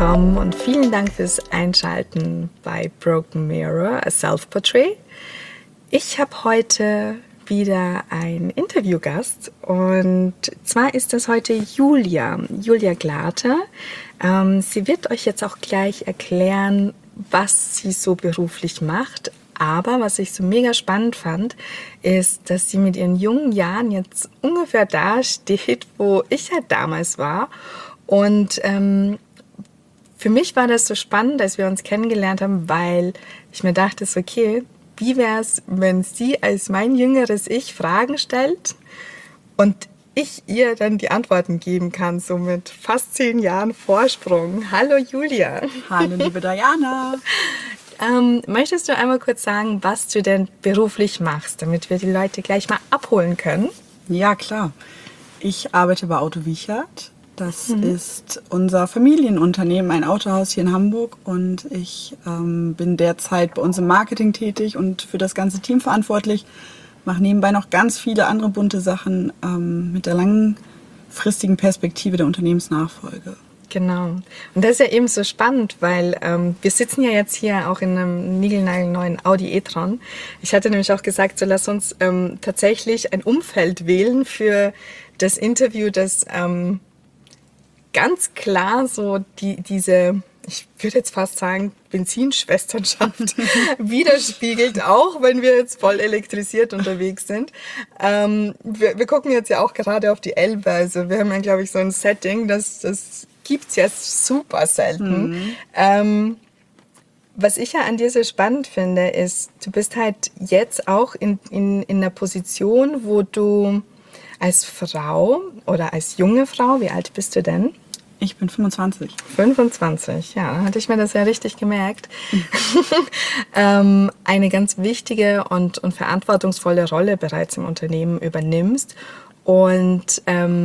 willkommen und vielen Dank fürs Einschalten bei Broken Mirror, a Self-Portrait. Ich habe heute wieder einen Interviewgast und zwar ist das heute Julia Glater. Sie wird euch jetzt auch gleich erklären, was sie so beruflich macht. Aber was ich so mega spannend fand, ist, dass sie mit ihren jungen Jahren jetzt ungefähr da steht, wo ich ja damals war. Und für mich war das so spannend, als wir uns kennengelernt haben, weil ich mir dachte, okay, wie wäre es, wenn sie als mein jüngeres Ich Fragen stellt und ich ihr dann die Antworten geben kann, so mit fast 10 Jahren Vorsprung. Hallo Julia. Hallo liebe Diana. Möchtest du einmal kurz sagen, was du denn beruflich machst, damit wir die Leute gleich mal abholen können? Ja, klar. Ich arbeite bei Auto Wiechert. Das ist unser Familienunternehmen, ein Autohaus hier in Hamburg. Und ich bin derzeit bei uns im Marketing tätig und für das ganze Team verantwortlich. Mache nebenbei noch ganz viele andere bunte Sachen mit der langfristigen Perspektive der Unternehmensnachfolge. Genau. Und das ist ja eben so spannend, weil wir sitzen ja jetzt hier auch in einem niegelnagelneuen Audi e-tron. Ich hatte nämlich auch gesagt, so lass uns tatsächlich ein Umfeld wählen für das Interview, das ganz klar so diese, ich würde jetzt fast sagen, Benzinschwesternschaft widerspiegelt, auch wenn wir jetzt voll elektrisiert unterwegs sind. Wir gucken jetzt ja auch gerade auf die Elbe. Also wir haben ja, glaube ich, so ein Setting, das gibt's ja super selten. Was ich ja an dir so spannend finde, ist, du bist halt jetzt auch in einer Position, wo du als Frau oder als junge Frau, wie alt bist du denn? Ich bin 25. 25, ja, dann hatte ich mir das ja richtig gemerkt. Eine ganz wichtige und verantwortungsvolle Rolle bereits im Unternehmen übernimmst. Und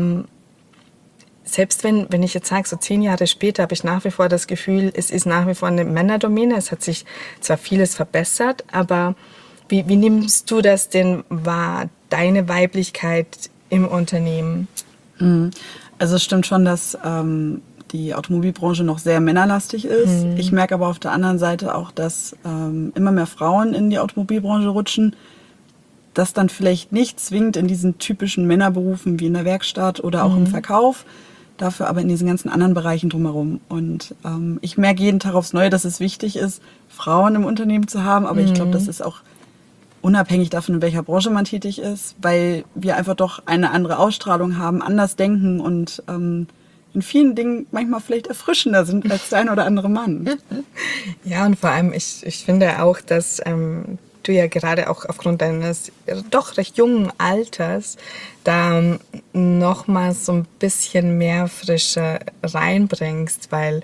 selbst wenn ich jetzt sage, so 10 Jahre später, habe ich nach wie vor das Gefühl, es ist nach wie vor eine Männerdomäne. Es hat sich zwar vieles verbessert, aber wie nimmst du das denn wahr, deine Weiblichkeit im Unternehmen? Also es stimmt schon, dass die Automobilbranche noch sehr männerlastig ist. Ich merke aber auf der anderen Seite auch, dass immer mehr Frauen in die Automobilbranche rutschen. Das dann vielleicht nicht zwingend in diesen typischen Männerberufen wie in der Werkstatt oder auch im Verkauf, dafür aber in diesen ganzen anderen Bereichen drumherum. Und ich merke jeden Tag aufs Neue, dass es wichtig ist, Frauen im Unternehmen zu haben. Aber ich glaube, das ist auch unabhängig davon, in welcher Branche man tätig ist, weil wir einfach doch eine andere Ausstrahlung haben, anders denken und in vielen Dingen manchmal vielleicht erfrischender sind als der ein oder andere Mann. Ja, und vor allem, ich finde auch, dass du ja gerade auch aufgrund deines doch recht jungen Alters da nochmal so ein bisschen mehr Frische reinbringst, weil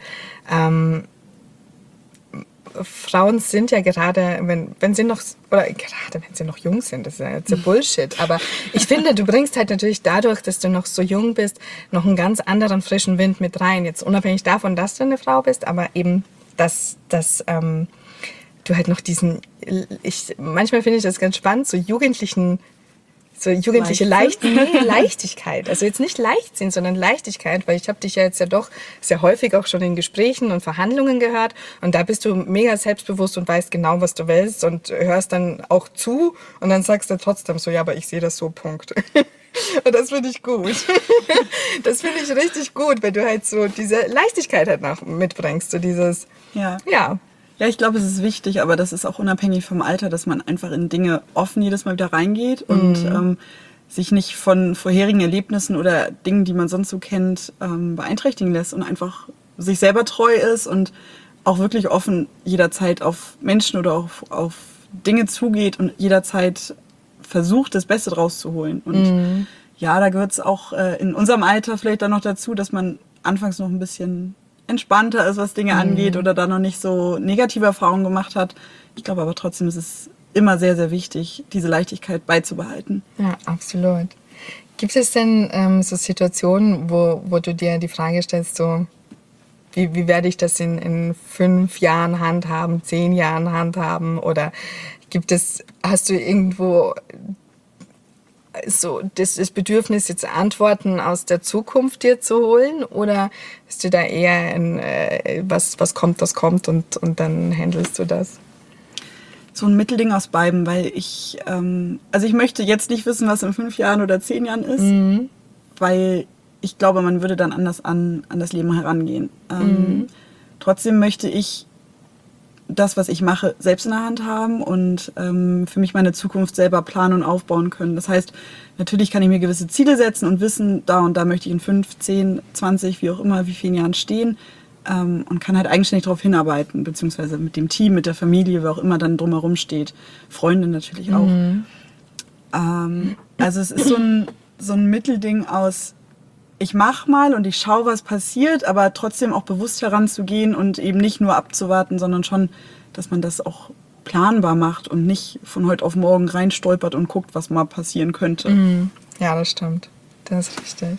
Frauen sind ja gerade, wenn sie noch jung sind, das ist ja jetzt so Bullshit, aber ich finde, du bringst halt natürlich dadurch, dass du noch so jung bist, noch einen ganz anderen frischen Wind mit rein. Jetzt unabhängig davon, dass du eine Frau bist, aber eben, dass du halt noch manchmal finde ich das ganz spannend, so jugendliche Leichtigkeit. Also jetzt nicht Leichtsinn, sondern Leichtigkeit, weil ich habe dich ja jetzt ja doch sehr häufig auch schon in Gesprächen und Verhandlungen gehört und da bist du mega selbstbewusst und weißt genau, was du willst und hörst dann auch zu und dann sagst du trotzdem so, ja, aber ich sehe das so, Punkt. Und das finde ich gut. Das finde ich richtig gut, weil du halt so diese Leichtigkeit halt mitbringst, so dieses, ja. Ja, ich glaube, es ist wichtig, aber das ist auch unabhängig vom Alter, dass man einfach in Dinge offen jedes Mal wieder reingeht und sich nicht von vorherigen Erlebnissen oder Dingen, die man sonst so kennt, beeinträchtigen lässt und einfach sich selber treu ist und auch wirklich offen jederzeit auf Menschen oder auf Dinge zugeht und jederzeit versucht, das Beste draus zu holen. Und ja, da gehört es auch in unserem Alter vielleicht dann noch dazu, dass man anfangs noch ein bisschen entspannter ist, was Dinge angeht oder da noch nicht so negative Erfahrungen gemacht hat. Ich glaube aber trotzdem ist es immer sehr, sehr wichtig, diese Leichtigkeit beizubehalten. Ja, absolut. Gibt es denn so Situationen, wo du dir die Frage stellst, so wie werde ich das in 5 Jahren handhaben, 10 Jahren handhaben? Oder hast du irgendwo so das Bedürfnis, jetzt Antworten aus der Zukunft dir zu holen? Oder bist du da eher in was kommt, das kommt und dann handelst du das? So ein Mittelding aus beidem, weil also ich möchte jetzt nicht wissen, was in 5 Jahren oder 10 Jahren ist, weil ich glaube, man würde dann anders an das Leben herangehen. Trotzdem möchte ich das, was ich mache, selbst in der Hand haben und für mich meine Zukunft selber planen und aufbauen können. Das heißt, natürlich kann ich mir gewisse Ziele setzen und wissen, da und da möchte ich in 5, 10, 20, wie auch immer, wie vielen Jahren stehen und kann halt eigenständig darauf hinarbeiten, beziehungsweise mit dem Team, mit der Familie, wer auch immer dann drumherum steht. Freunde natürlich auch. Also es ist so ein Mittelding aus, ich mache mal und ich schaue, was passiert, aber trotzdem auch bewusst heranzugehen und eben nicht nur abzuwarten, sondern schon, dass man das auch planbar macht und nicht von heute auf morgen reinstolpert und guckt, was mal passieren könnte. Ja, das stimmt. Das ist richtig.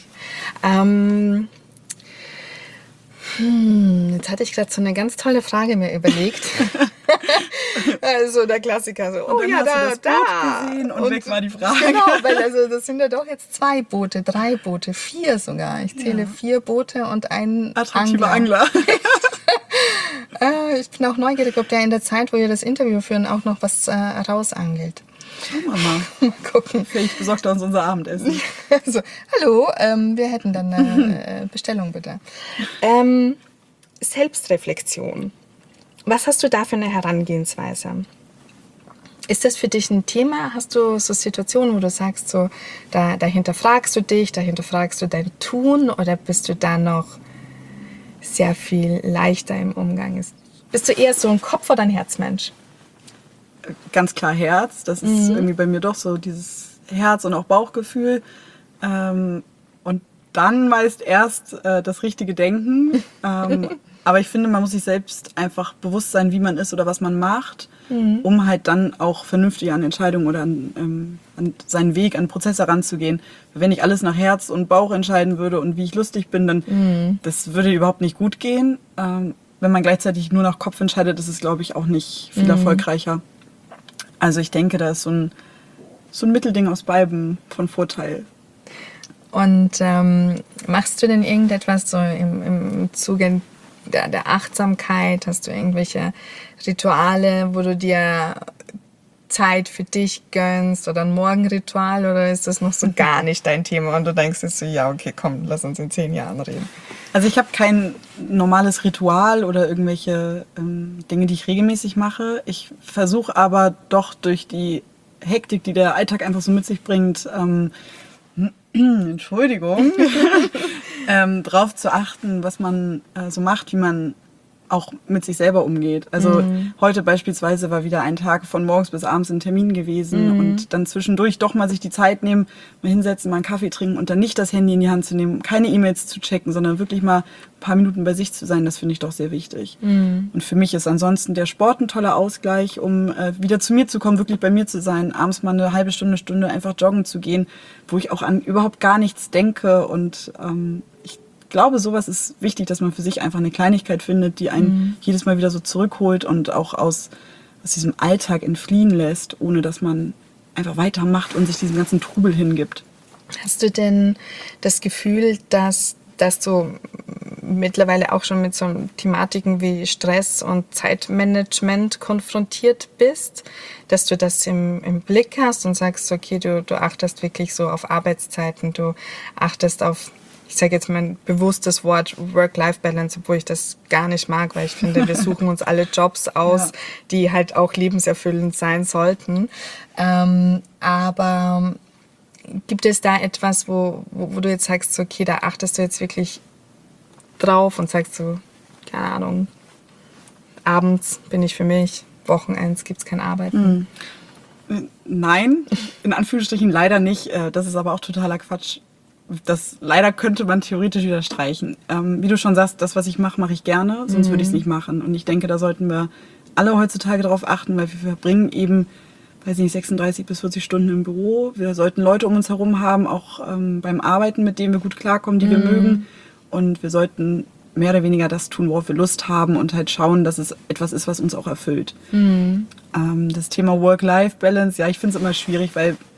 Jetzt hatte ich gerade so eine ganz tolle Frage mir überlegt. Also der Klassiker, so, Und dann hast du das Boot gesehen und weg war die Frage. Genau, weil also das sind ja doch jetzt 2 Boote, 3 Boote, 4 sogar. Ich zähle 4 Boote und einen Attraktiver Angler. Ich bin auch neugierig, ob der in der Zeit, wo wir das Interview führen, auch noch was rausangelt. Schauen wir mal. Mal gucken. Vielleicht besorgt er uns unser Abendessen. Also, hallo, wir hätten dann eine Bestellung bitte. Selbstreflexion. Was hast du da für eine Herangehensweise? Ist das für dich ein Thema? Hast du so Situationen, wo du sagst, so, da hinterfragst du dich, da hinterfragst du dein Tun oder bist du da noch sehr viel leichter im Umgang? Bist du eher so ein Kopf- oder ein Herzmensch? Ganz klar Herz. Das ist irgendwie bei mir doch so dieses Herz und auch Bauchgefühl. Und dann meist erst das richtige Denken. Aber ich finde, man muss sich selbst einfach bewusst sein, wie man ist oder was man macht, um halt dann auch vernünftig an Entscheidungen oder an seinen Weg, an Prozesse heranzugehen. Wenn ich alles nach Herz und Bauch entscheiden würde und wie ich lustig bin, dann das würde überhaupt nicht gut gehen. Wenn man gleichzeitig nur nach Kopf entscheidet, ist es, glaube ich, auch nicht viel erfolgreicher. Also ich denke, da ist so ein Mittelding aus beidem von Vorteil. Und machst du denn irgendetwas so im Zuge der Achtsamkeit? Hast du irgendwelche Rituale, wo du dir Zeit für dich gönnst oder ein Morgenritual oder ist das noch so gar nicht dein Thema und du denkst jetzt so, ja okay, komm, lass uns in 10 Jahren reden? Also ich habe kein normales Ritual oder irgendwelche Dinge, die ich regelmäßig mache. Ich versuche aber doch durch die Hektik, die der Alltag einfach so mit sich bringt, Entschuldigung, drauf zu achten, was man so macht, wie man auch mit sich selber umgeht. Also heute beispielsweise war wieder ein Tag von morgens bis abends ein Termin gewesen und dann zwischendurch doch mal sich die Zeit nehmen, mal hinsetzen, mal einen Kaffee trinken und dann nicht das Handy in die Hand zu nehmen, keine E-Mails zu checken, sondern wirklich mal ein paar Minuten bei sich zu sein, das finde ich doch sehr wichtig. Und für mich ist ansonsten der Sport ein toller Ausgleich, um wieder zu mir zu kommen, wirklich bei mir zu sein, abends mal eine halbe Stunde einfach joggen zu gehen, wo ich auch an überhaupt gar nichts denke und ich glaube, sowas ist wichtig, dass man für sich einfach eine Kleinigkeit findet, die einen jedes Mal wieder so zurückholt und auch aus diesem Alltag entfliehen lässt, ohne dass man einfach weitermacht und sich diesem ganzen Trubel hingibt. Hast du denn das Gefühl, dass du mittlerweile auch schon mit so Thematiken wie Stress und Zeitmanagement konfrontiert bist, dass du das im Blick hast und sagst, okay, du achtest wirklich so auf Arbeitszeiten, du achtest auf, ich sage jetzt mal bewusst das Wort Work-Life-Balance, obwohl ich das gar nicht mag, weil ich finde, wir suchen uns alle Jobs aus, die halt auch lebenserfüllend sein sollten. Aber gibt es da etwas, wo du jetzt sagst, okay, da achtest du jetzt wirklich drauf und sagst so, keine Ahnung, abends bin ich für mich, Wochenends gibt es kein Arbeiten? Nein, in Anführungsstrichen leider nicht. Das ist aber auch totaler Quatsch. Das leider könnte man theoretisch wieder streichen. Wie du schon sagst, das, was ich mache, mache ich gerne, sonst würde ich es nicht machen. Und ich denke, da sollten wir alle heutzutage darauf achten, weil wir verbringen eben, weiß nicht, 36 bis 40 Stunden im Büro. Wir sollten Leute um uns herum haben, auch beim Arbeiten, mit denen wir gut klarkommen, die wir mögen. Und wir sollten mehr oder weniger das tun, worauf wir Lust haben und halt schauen, dass es etwas ist, was uns auch erfüllt. Das Thema Work-Life-Balance, ja, ich finde es immer schwierig, weil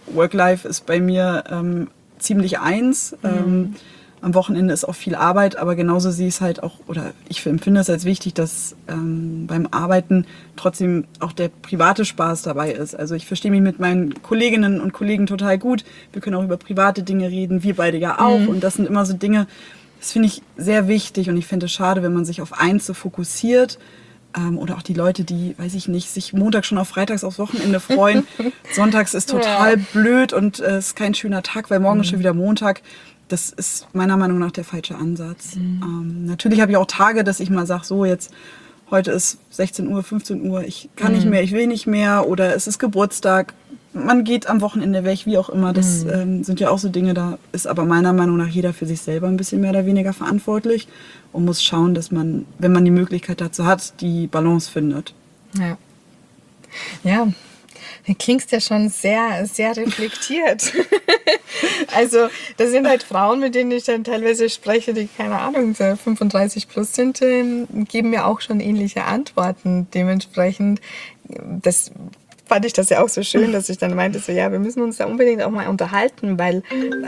Work-Life ist bei mir ziemlich eins. Am Wochenende ist auch viel Arbeit, aber genauso sehe ich es halt auch, oder ich empfinde es als wichtig, dass beim Arbeiten trotzdem auch der private Spaß dabei ist. Also ich verstehe mich mit meinen Kolleginnen und Kollegen total gut. Wir können auch über private Dinge reden, wir beide ja auch. Und das sind immer so Dinge, das finde ich sehr wichtig und ich finde es schade, wenn man sich auf eins so fokussiert. Oder auch die Leute, die, weiß ich nicht, sich Montag schon auf Freitags aufs Wochenende freuen. Sonntags ist total blöd und ist kein schöner Tag, weil morgen ist schon wieder Montag. Das ist meiner Meinung nach der falsche Ansatz. Natürlich habe ich auch Tage, dass ich mal sage, so jetzt, heute ist 16 Uhr, 15 Uhr, ich kann nicht mehr, ich will nicht mehr oder es ist Geburtstag. Man geht am Wochenende weg, wie auch immer. Das sind ja auch so Dinge, da ist aber meiner Meinung nach jeder für sich selber ein bisschen mehr oder weniger verantwortlich und muss schauen, dass man, wenn man die Möglichkeit dazu hat, die Balance findet. Ja. Ja, du klingst ja schon sehr, sehr reflektiert. Also, das sind halt Frauen, mit denen ich dann teilweise spreche, die, keine Ahnung, 35 plus sind, geben mir auch schon ähnliche Antworten. Dementsprechend, das fand ich das ja auch so schön, dass ich dann meinte, so, ja, wir müssen uns da unbedingt auch mal unterhalten, weil,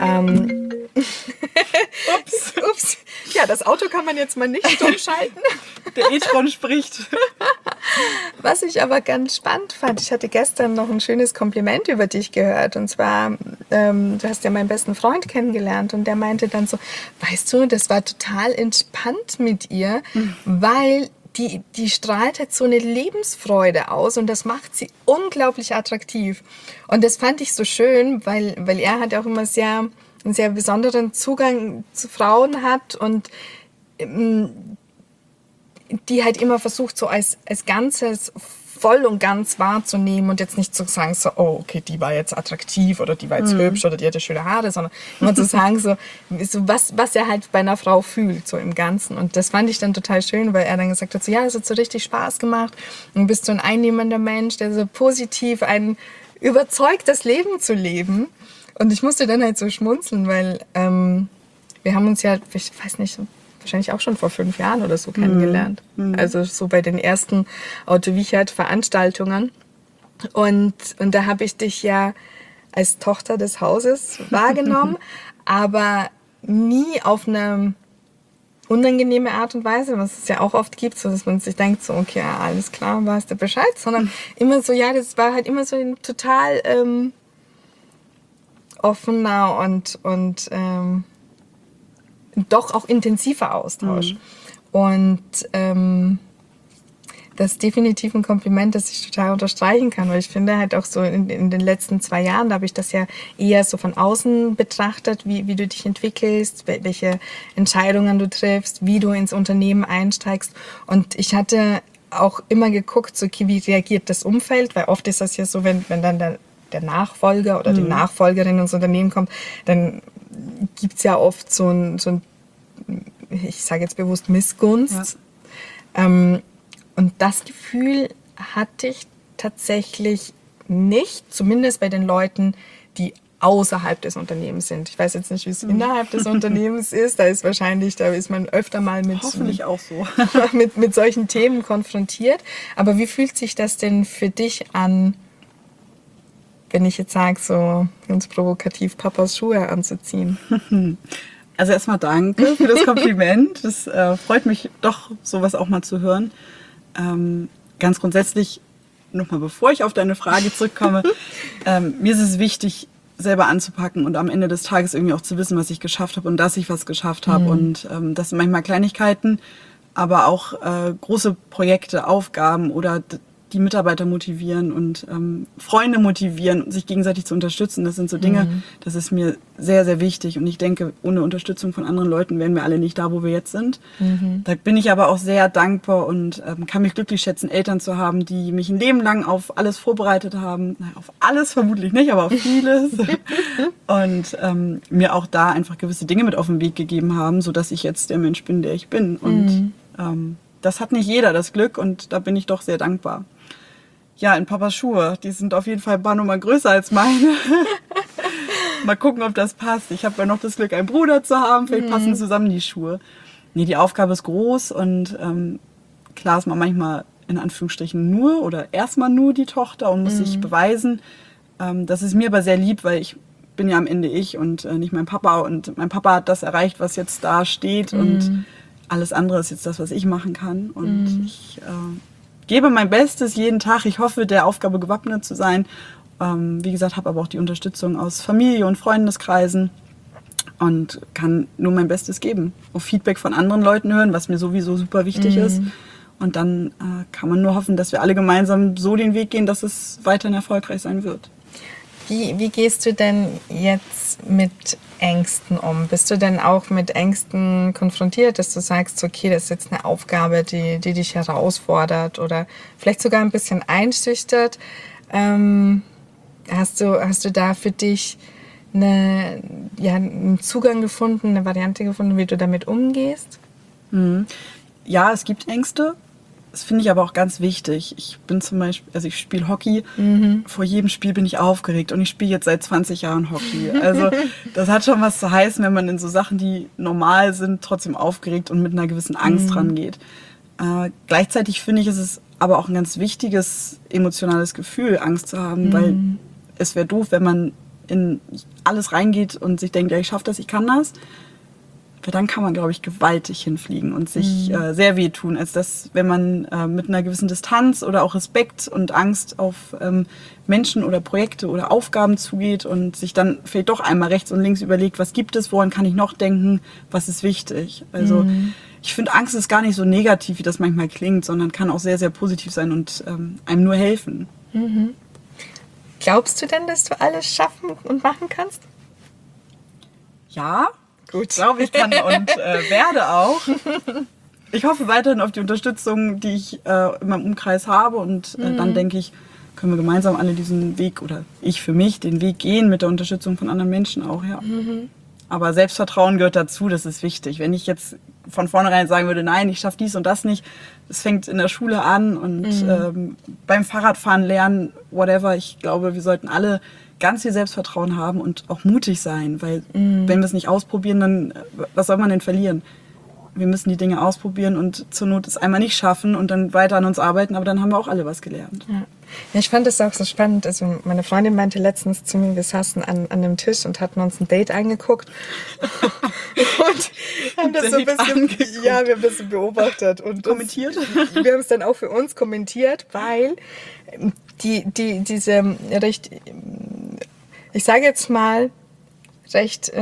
ups, ja, das Auto kann man jetzt mal nicht stumm schalten. Der E-Tron spricht. Was ich aber ganz spannend fand, ich hatte gestern noch ein schönes Kompliment über dich gehört. Und zwar, du hast ja meinen besten Freund kennengelernt und der meinte dann so, weißt du, das war total entspannt mit ihr, weil die strahlt halt so eine Lebensfreude aus und das macht sie unglaublich attraktiv. Und das fand ich so schön, weil er halt auch immer einen sehr besonderen Zugang zu Frauen hat und die halt immer versucht, so als Ganzes voll und ganz wahrzunehmen und jetzt nicht zu sagen, so, oh, okay, die war jetzt attraktiv oder die war jetzt hübsch oder die hatte schöne Haare, sondern immer zu sagen, so was er halt bei einer Frau fühlt, so im Ganzen. Und das fand ich dann total schön, weil er dann gesagt hat, so, ja, das hat so richtig Spaß gemacht und bist so ein einnehmender Mensch, der so positiv einen überzeugt, das Leben zu leben. Und ich musste dann halt so schmunzeln, weil wir haben uns ja, ich weiß nicht, wahrscheinlich auch schon vor 5 Jahren oder so kennengelernt. Also so bei den ersten Auto Wiechert-Veranstaltungen. Und da habe ich dich ja als Tochter des Hauses wahrgenommen, aber nie auf eine unangenehme Art und Weise, was es ja auch oft gibt, so dass man sich denkt, so okay, ja, alles klar, weißt du Bescheid, sondern immer so, ja, das war halt immer so ein total offener und doch auch intensiver Austausch. Und das ist definitiv ein Kompliment, das ich total unterstreichen kann, weil ich finde halt auch so in den letzten 2 Jahren, da habe ich das ja eher so von außen betrachtet, wie du dich entwickelst, welche Entscheidungen du triffst, wie du ins Unternehmen einsteigst. Und ich hatte auch immer geguckt, so, okay, wie reagiert das Umfeld, weil oft ist das ja so, wenn dann der Nachfolger oder die Nachfolgerin ins Unternehmen kommt, dann gibt es ja oft so ein, ich sage jetzt bewusst Missgunst. Ja. Und das Gefühl hatte ich tatsächlich nicht, zumindest bei den Leuten, die außerhalb des Unternehmens sind. Ich weiß jetzt nicht, wie es innerhalb des Unternehmens ist. Da ist man öfter mal hoffentlich auch so. mit solchen Themen konfrontiert. Aber wie fühlt sich das denn für dich an, wenn ich jetzt sage, so ganz provokativ Papas Schuhe anzuziehen? Also erstmal danke für das Kompliment. Das freut mich doch, sowas auch mal zu hören. Ganz grundsätzlich, nochmal bevor ich auf deine Frage zurückkomme, mir ist es wichtig, selber anzupacken und am Ende des Tages irgendwie auch zu wissen, was ich geschafft habe und dass ich was geschafft habe. Und das sind manchmal Kleinigkeiten, aber auch große Projekte, Aufgaben oder die Mitarbeiter motivieren und Freunde motivieren, sich gegenseitig zu unterstützen. Das sind so Dinge, das ist mir sehr, sehr wichtig. Und ich denke, ohne Unterstützung von anderen Leuten wären wir alle nicht da, wo wir jetzt sind. Da bin ich aber auch sehr dankbar und kann mich glücklich schätzen, Eltern zu haben, die mich ein Leben lang auf alles vorbereitet haben. Nein, auf alles vermutlich nicht, aber auf vieles. Und mir auch da einfach gewisse Dinge mit auf den Weg gegeben haben, sodass ich jetzt der Mensch bin, der ich bin. Und das hat nicht jeder, das Glück. Und da bin ich doch sehr dankbar. Ja, in Papas Schuhe, die sind auf jeden Fall ein paar Nummer größer als meine. Mal gucken, ob das passt. Ich habe ja noch das Glück, einen Bruder zu haben. Vielleicht passen zusammen die Schuhe. Nee, die Aufgabe ist groß und klar ist man manchmal in Anführungsstrichen nur oder erstmal nur die Tochter und muss sich beweisen. Das ist mir aber sehr lieb, weil ich bin ja am Ende ich und nicht mein Papa. Und mein Papa hat das erreicht, was jetzt da steht. Und alles andere ist jetzt das, was ich machen kann. Und ich gebe mein Bestes jeden Tag. Ich hoffe, der Aufgabe gewappnet zu sein. Wie gesagt, habe aber auch die Unterstützung aus Familie und Freundeskreisen und kann nur mein Bestes geben. Auf Feedback von anderen Leuten hören, was mir sowieso super wichtig ist. Und dann kann man nur hoffen, dass wir alle gemeinsam so den Weg gehen, dass es weiterhin erfolgreich sein wird. Wie gehst du denn jetzt mit Ängsten um? Bist du denn auch mit Ängsten konfrontiert, dass du sagst, okay, das ist jetzt eine Aufgabe, die dich herausfordert oder vielleicht sogar ein bisschen einschüchtert? Hast du da für dich einen Zugang gefunden, eine Variante gefunden, wie du damit umgehst? Ja, es gibt Ängste. Das finde ich aber auch ganz wichtig. Ich bin zum Beispiel, also ich spiele Hockey. Vor jedem Spiel bin ich aufgeregt und ich spiele jetzt seit 20 Jahren Hockey. Also das hat schon was zu heißen, wenn man in so Sachen, die normal sind, trotzdem aufgeregt und mit einer gewissen Angst rangeht. Gleichzeitig finde ich, ist es aber auch ein ganz wichtiges emotionales Gefühl, Angst zu haben, weil es wäre doof, wenn man in alles reingeht und sich denkt, ja, ich schaffe das, ich kann das. Weil dann kann man, glaube ich, gewaltig hinfliegen und sich sehr wehtun, als dass, wenn man mit einer gewissen Distanz oder auch Respekt und Angst auf Menschen oder Projekte oder Aufgaben zugeht und sich dann vielleicht doch einmal rechts und links überlegt, was gibt es, woran kann ich noch denken, was ist wichtig. Also ich finde, Angst ist gar nicht so negativ, wie das manchmal klingt, sondern kann auch sehr, sehr positiv sein und einem nur helfen. Glaubst du denn, dass du alles schaffen und machen kannst? Ja. Gut. Ich glaube, ich kann und werde auch. Ich hoffe weiterhin auf die Unterstützung, die ich in meinem Umkreis habe. Und dann denke ich, können wir gemeinsam alle diesen Weg, oder ich für mich, den Weg gehen mit der Unterstützung von anderen Menschen auch, ja. Aber Selbstvertrauen gehört dazu, das ist wichtig. Wenn ich jetzt von vornherein sagen würde, nein, ich schaffe dies und das nicht, es fängt in der Schule an und beim Fahrradfahren lernen, whatever. Ich glaube, wir sollten alle ganz viel Selbstvertrauen haben und auch mutig sein, weil wenn wir es nicht ausprobieren, dann was soll man denn verlieren? Wir müssen die Dinge ausprobieren und zur Not es einmal nicht schaffen und dann weiter an uns arbeiten, aber dann haben wir auch alle was gelernt. Ja. Ja, ich fand das auch so spannend. Also meine Freundin meinte letztens zu mir, wir saßen an einem Tisch und hatten uns ein Date angeguckt und haben das so ein bisschen, wir haben ein bisschen beobachtet und kommentiert. Wir haben es dann auch für uns kommentiert, weil diese recht, ich sage jetzt mal, recht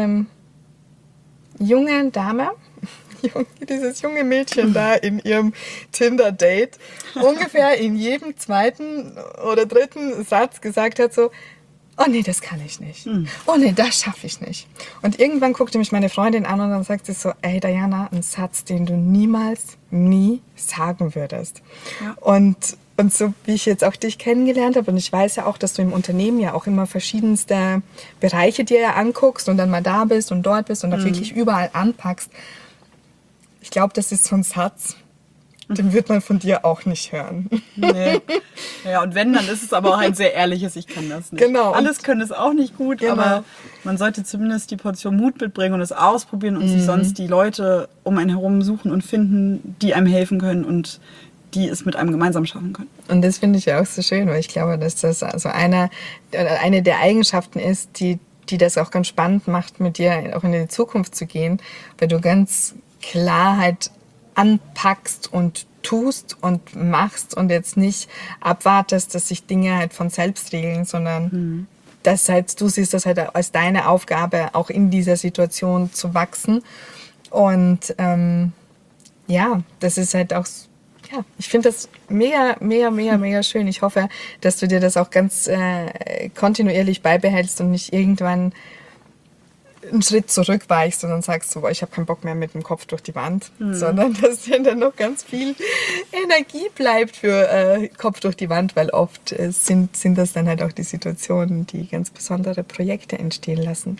junge Dame, dieses junge Mädchen da in ihrem Tinder-Date ungefähr in jedem zweiten oder dritten Satz gesagt hat so, oh nee, das kann ich nicht. Oh nee, das schaffe ich nicht. Und irgendwann guckte mich meine Freundin an und dann sagt sie so, ey Diana, ein Satz, den du nie sagen würdest. Ja. Und so wie ich jetzt auch dich kennengelernt habe, und ich weiß ja auch, dass du im Unternehmen ja auch immer verschiedenste Bereiche dir ja anguckst und dann mal da bist und dort bist und da wirklich überall anpackst. Ich glaube, das ist so ein Satz, den wird man von dir auch nicht hören. Nee. Ja, und wenn, dann ist es aber auch ein sehr ehrliches, ich kann das nicht. Genau. Alles können es auch nicht gut, genau. Aber man sollte zumindest die Portion Mut mitbringen und es ausprobieren und sich sonst die Leute um einen herum suchen und finden, die einem helfen können und die es mit einem gemeinsam schaffen können. Und das finde ich ja auch so schön, weil ich glaube, dass das also eine der Eigenschaften ist, die das auch ganz spannend macht, mit dir auch in die Zukunft zu gehen, weil du ganz Klarheit anpackst und tust und machst und jetzt nicht abwartest, dass sich Dinge halt von selbst regeln, sondern dass halt, du siehst das halt als deine Aufgabe, auch in dieser Situation zu wachsen. Und das ist halt auch, ja, ich finde das mega schön. Ich hoffe, dass du dir das auch ganz kontinuierlich beibehältst und nicht irgendwann einen Schritt zurückweichst und dann sagst du, ich habe keinen Bock mehr mit dem Kopf durch die Wand, sondern dass dir dann noch ganz viel Energie bleibt für Kopf durch die Wand, weil oft sind das dann halt auch die Situationen, die ganz besondere Projekte entstehen lassen.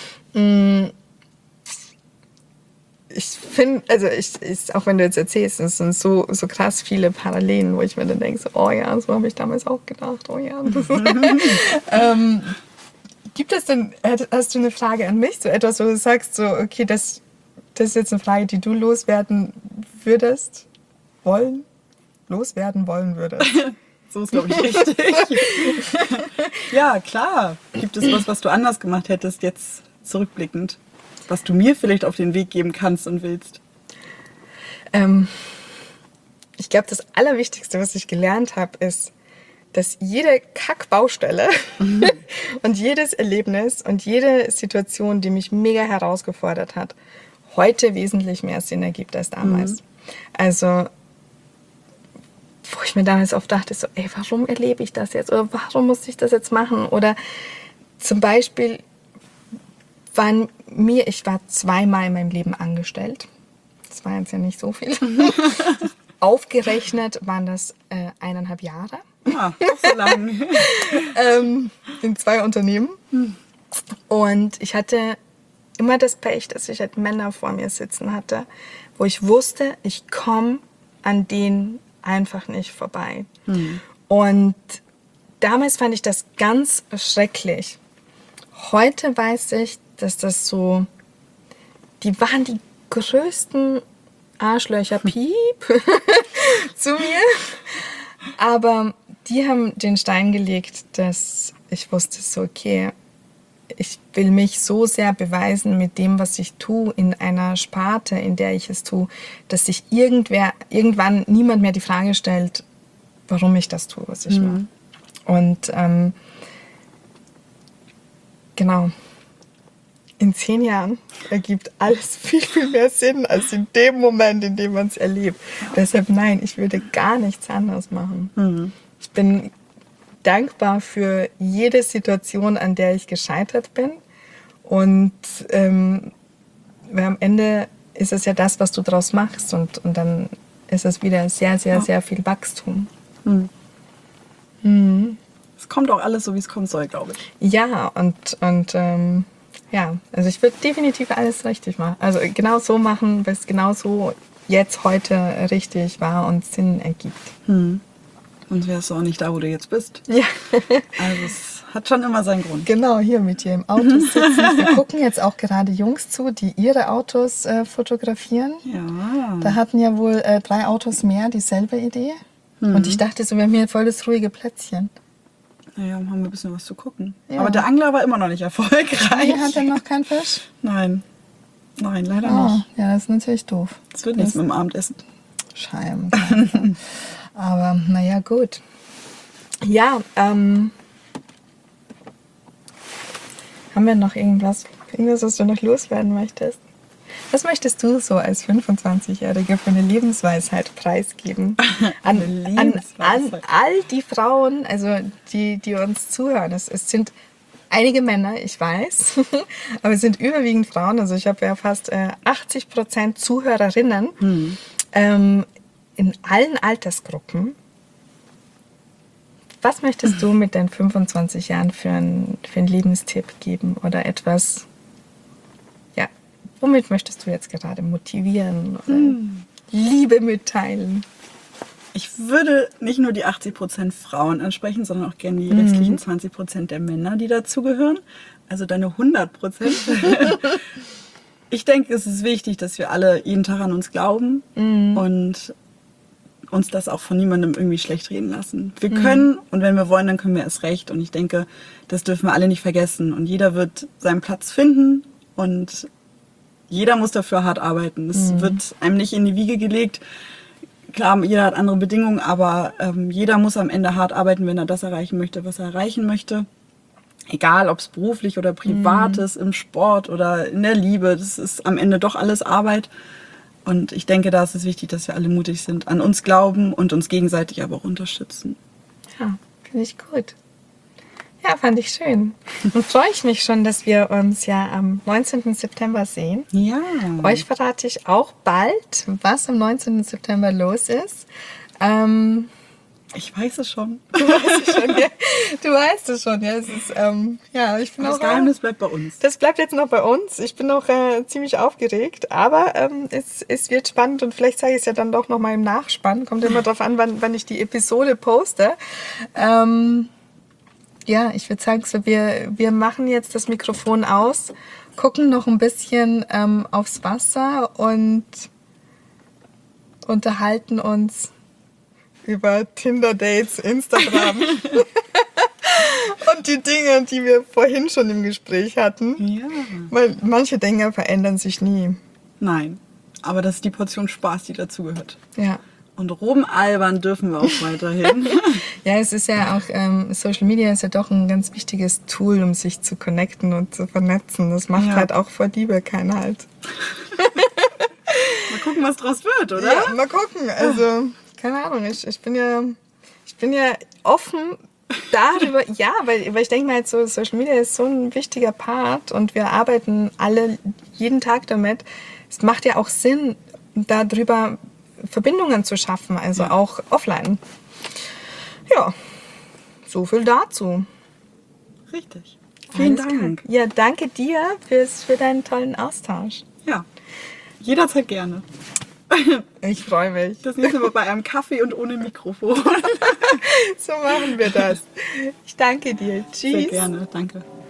Ich finde, also auch wenn du jetzt erzählst, es sind so krass viele Parallelen, wo ich mir dann denke, so, oh ja, so habe ich damals auch gedacht, oh ja. Gibt es denn, hast du eine Frage an mich? So etwas, wo du sagst, so, okay, das ist jetzt eine Frage, die du loswerden würdest? So ist, glaube ich, richtig. Ja, klar. Gibt es was du anders gemacht hättest, jetzt zurückblickend? Was du mir vielleicht auf den Weg geben kannst und willst? Ich glaube, das Allerwichtigste, was ich gelernt habe, ist, dass jede Kackbaustelle und jedes Erlebnis und jede Situation, die mich mega herausgefordert hat, heute wesentlich mehr Sinn ergibt als damals. Also, wo ich mir damals oft dachte, so, ey, warum erlebe ich das jetzt? Oder warum muss ich das jetzt machen? Oder zum Beispiel ich war 2-mal in meinem Leben angestellt. Das war jetzt ja nicht so viel. Aufgerechnet waren das 1,5 Jahre. Ah, doch so lang. In 2 Unternehmen. Und ich hatte immer das Pech, dass ich halt Männer vor mir sitzen hatte, wo ich wusste, ich komme an denen einfach nicht vorbei. Und damals fand ich das ganz schrecklich. Heute weiß ich, dass das so, die waren die größten Arschlöcher, piep, zu mir. Aber die haben den Stein gelegt, dass ich wusste, so okay, ich will mich so sehr beweisen mit dem, was ich tue, in einer Sparte, in der ich es tue, dass sich irgendwann niemand mehr die Frage stellt, warum ich das tue, was ich mache. Und genau. In 10 Jahren ergibt alles viel, viel mehr Sinn als in dem Moment, in dem man es erlebt. Deshalb nein, ich würde gar nichts anderes machen. Ich bin dankbar für jede Situation, an der ich gescheitert bin. Und weil am Ende ist es ja das, was du daraus machst. Und dann ist es wieder sehr, sehr, sehr viel Wachstum. Es kommt auch alles so, wie es kommen soll, glaube ich. Ja, und ja, also ich würde definitiv alles richtig machen. Also genau so machen, weil es genau so jetzt heute richtig war und Sinn ergibt. Sonst wärst du auch nicht da, wo du jetzt bist. Ja. Also es hat schon immer seinen Grund. Genau, hier mit dir im Auto sitzen. Wir gucken jetzt auch gerade Jungs zu, die ihre Autos fotografieren. Ja. Da hatten ja wohl 3 Autos mehr dieselbe Idee. Und ich dachte so, wir haben hier voll das ruhige Plätzchen. Naja, haben wir ein bisschen was zu gucken. Ja. Aber der Angler war immer noch nicht erfolgreich. Hier hat er noch keinen Fisch? Nein, leider nicht. Ja, das ist natürlich doof. Es wird nichts mit dem Abendessen. Scheiben. Aber naja, gut. Ja, haben wir noch irgendwas, was du noch loswerden möchtest? Was möchtest du so als 25-Jährige für eine Lebensweisheit preisgeben? An all die Frauen, also die uns zuhören. Es sind einige Männer, ich weiß, aber es sind überwiegend Frauen. Also ich habe ja fast 80% Zuhörerinnen in allen Altersgruppen. Was möchtest du mit deinen 25 Jahren für einen Lebenstipp geben oder etwas? Ja, womit möchtest du jetzt gerade motivieren oder Liebe mitteilen? Ich würde nicht nur die 80% Frauen ansprechen, sondern auch gerne die restlichen 20% der Männer, die dazugehören. Also deine 100%. Ich denke, es ist wichtig, dass wir alle jeden Tag an uns glauben und uns das auch von niemandem irgendwie schlecht reden lassen. Wir können und wenn wir wollen, dann können wir erst recht. Und ich denke, das dürfen wir alle nicht vergessen. Und jeder wird seinen Platz finden und jeder muss dafür hart arbeiten. Es wird einem nicht in die Wiege gelegt. Klar, jeder hat andere Bedingungen, aber jeder muss am Ende hart arbeiten, wenn er das erreichen möchte, was er erreichen möchte. Egal, ob es beruflich oder privat ist, im Sport oder in der Liebe, das ist am Ende doch alles Arbeit. Und ich denke, da ist es wichtig, dass wir alle mutig sind, an uns glauben und uns gegenseitig aber auch unterstützen. Ja, finde ich gut. Ja, fand ich schön. Und freue ich mich schon, dass wir uns ja am 19. September sehen. Ja. Euch verrate ich auch bald, was am 19. September los ist. Ich weiß es schon. Du weißt es schon, ja. Es ist, ja, ich bin Das auch, Geheimnis bleibt bei uns. das bleibt jetzt noch bei uns. Ich bin auch ziemlich aufgeregt, aber es wird spannend und vielleicht sage ich es ja dann doch noch mal im Nachspann. Kommt immer drauf an, wann ich die Episode poste. Ja, ich würde sagen, so, wir machen jetzt das Mikrofon aus, gucken noch ein bisschen aufs Wasser und unterhalten uns über Tinder-Dates, Instagram und die Dinge, die wir vorhin schon im Gespräch hatten. Ja. Weil manche Dinge verändern sich nie. Nein, aber das ist die Portion Spaß, die dazugehört. Ja. Und rumalbern dürfen wir auch weiterhin. Ja, es ist ja auch, Social Media ist ja doch ein ganz wichtiges Tool, um sich zu connecten und zu vernetzen. Das macht halt auch vor Liebe keinen Halt. Mal gucken, was draus wird, oder? Ja, mal gucken. Also, keine Ahnung, ich bin ja offen darüber, ja, weil ich denke mal, so Social Media ist so ein wichtiger Part und wir arbeiten alle jeden Tag damit. Es macht ja auch Sinn, darüber Verbindungen zu schaffen, also auch offline. Ja, so viel dazu. Richtig. Vielen Dank. Ja, danke dir für deinen tollen Austausch. Ja, jederzeit gerne. Ich freue mich. Das nächste Mal bei einem Kaffee und ohne Mikrofon. So machen wir das. Ich danke dir. Tschüss. Sehr gerne, danke.